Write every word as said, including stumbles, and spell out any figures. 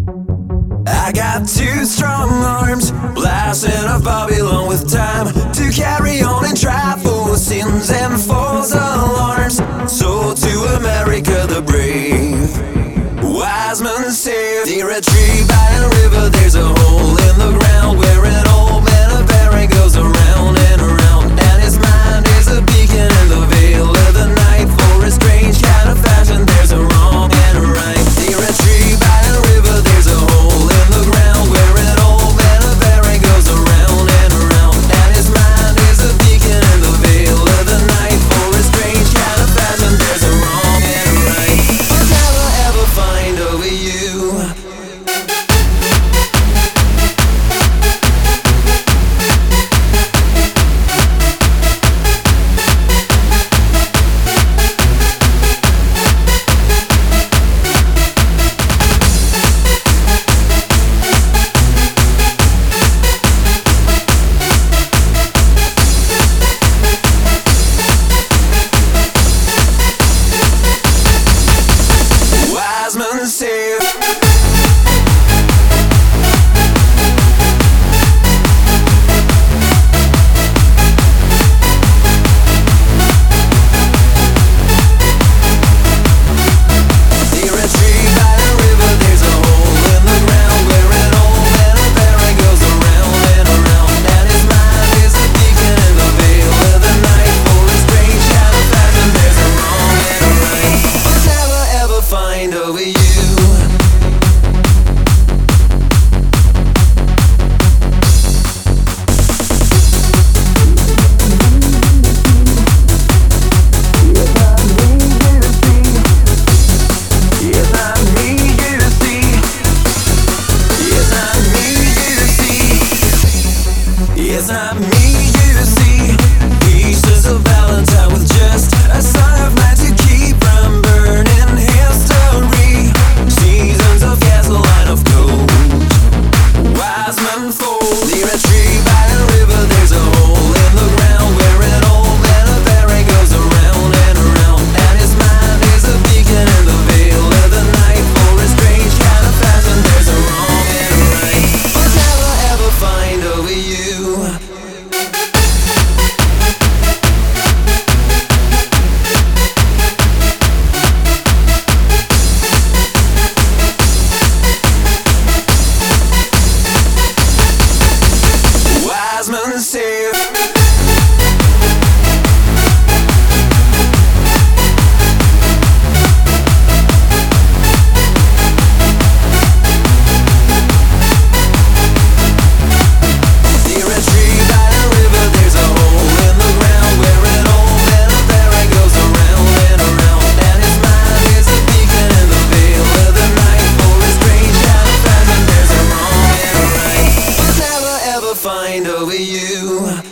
I got two strong arms, blasting off Babylon with time to carry on and try for sins and false alarms. So to America the brave, wise men say, near a tree by a river there's a hole in the ground where an old man of Baron goes around and around, and his mind is a beacon in the veil of the night. For a strange kind of fashion there's a wrong and a right. Near a tree by a river there's a hole in the ground where an old man of Baron goes around and around, and his mind is a beacon in the veil of the night. For a strange kind of fashion there's a wrong and a right. I'll never ever find over you. Say over you. Yes, I need you to see. Easter's a Valentine with just a song of mine to keep from burning history. Seasons of gasoline of gold, wise men fold. Near a tree by a river there's a hole in the ground where an old man of Baron goes around and around, and his mind is a beacon in the veil of the night. For a strange kind of fashion there's a wrong and a right. I'll never ever find over you. Say find over you.